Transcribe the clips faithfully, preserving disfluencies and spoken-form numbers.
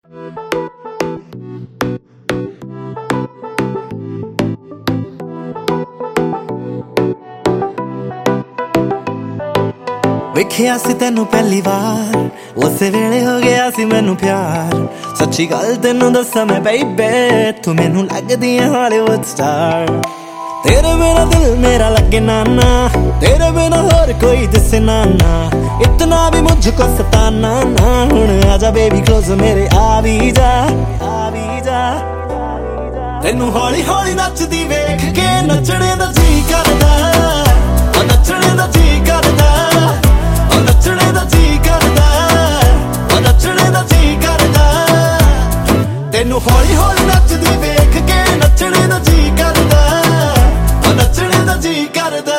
वेखिया सी तेनू पहली बार उस वेले हो गया सी मैनू प्यार। सच्ची गल तेनू दसा मैं बेबे तू मैनू लगदी है हॉलीवुड स्टार। तेरे बिना दिल मेरा लगे नाना, तेरे बिना और कोई दिसे नाना। इतना भी मुझको सताना ना, हुण आजा बेबी क्लोज मेरे आ भी जा, आ भी जा। तेनू हौली हौली नचदी वेख के नचने दा जी करदा, नचने दा जी करदा, नचने दा जी करदा, नचने दा जी करदा। तेनू हौली हौली नचदी वेख के नचने दा जी करदा, नचने दा जी करदा।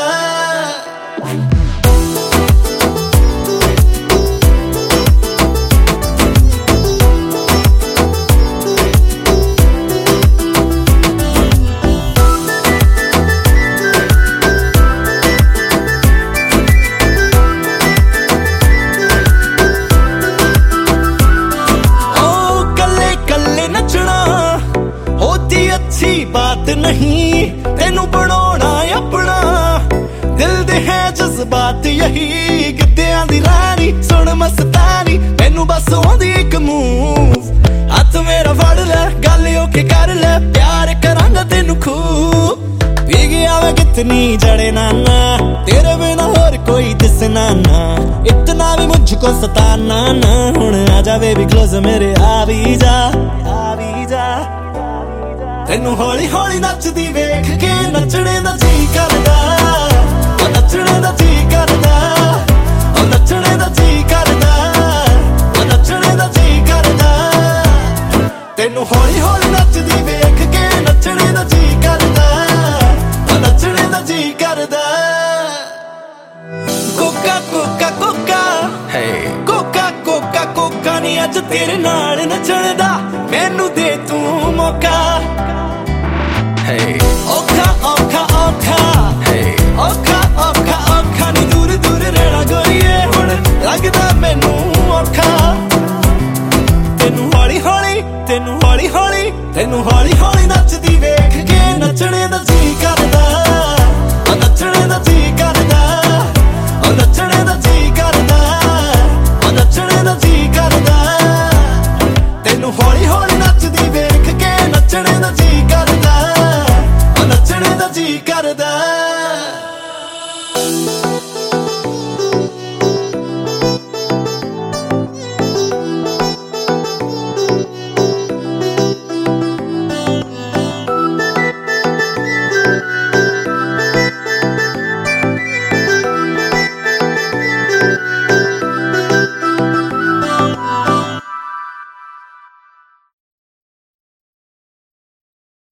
अच्छी बात नहीं तेनू बनाना अपना, दिल दे है जज्बात यही। गिद्दियां दी रानी सुन मस्तानी, मैनू बस आउंदी इक मूव। हथ मेरा फड़ ले गल ओके कर ले, प्यार करांगा तेनू खूब। पी गया मैं कितनी जड़े नाना, तेरे बिना और कोई दिसना ना। इतना भी मुझको सताना ना, हुण आजा बेबी क्लोज मेरे आ भी जा, आ भी जा। तेनू हौली हौली नचदी वेख के नचने दा जी करदा, नचने दा जी करदा, नचने दा जी करदा, नचने दा जी करदा। तेनू हौली हौली नचदी वेख के नचने दा जी करदा, नचने दा जी करदा। कोका कोका कोका कोका कोका कोका नी अज तेरे नाल नचण दा, मैनू दे तू मौका। औखा औखा औखा औखा औखा औखा नी दूर दूर रहना गोरीए, हुण लगदा मैनू औखा। तेनू हौली हौली तेनू हौली हौली तेनू हौली हौली